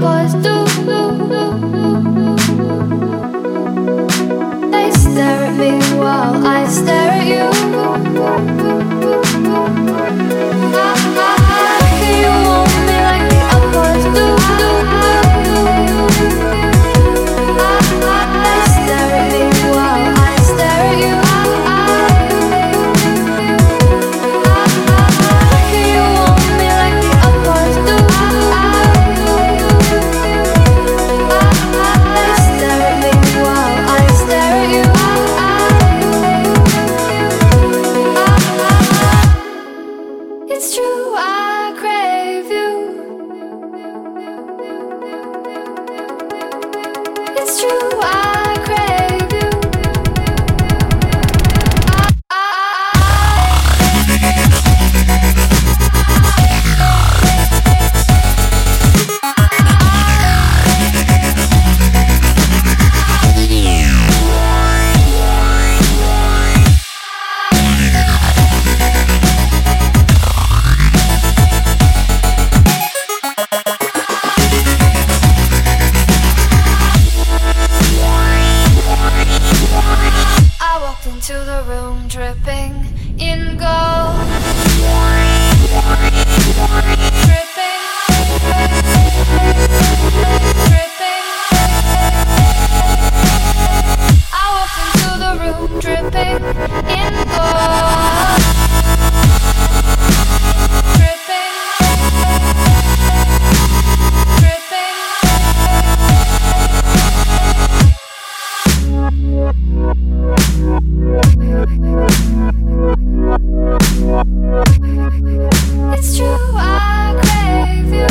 boys do. They stare at me while I stare at you. You want me like the other boys do. They stare at me while I stare at you. You want me like the other boys do. They stare at me while I stare at you. It's true, I crave you. It's true, I crave you. I walked into the room dripping in gold. Dripping, dripping. I walked into the room dripping in gold. Dripping, dripping. It's true, I crave you.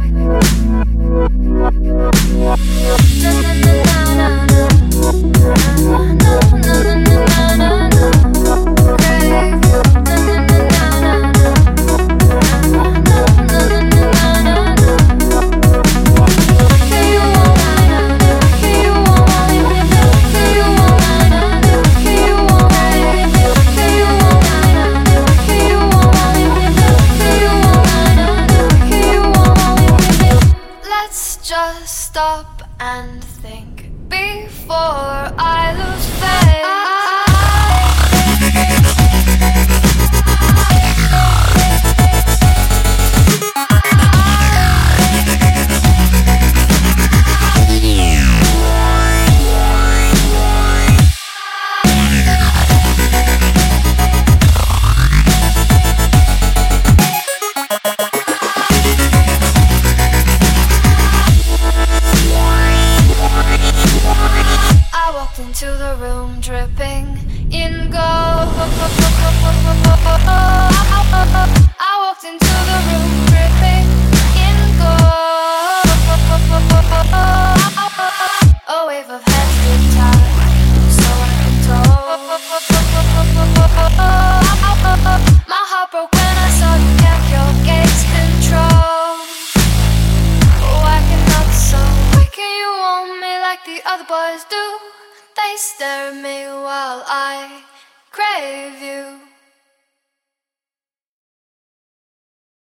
Na na na na na na na na na. Crave you. Na na na na na na na na. You want me, you want me, you want me, you want me. Let's just stop and think before I lose faith. I walked into the room dripping in gold. I walked into the room dripping in gold. A wave of heads being tied, so I can told. My heart broke when I saw you kept your gaze control. Why cannot so? Why can you want me like the other boys do? They stare at me while I crave you.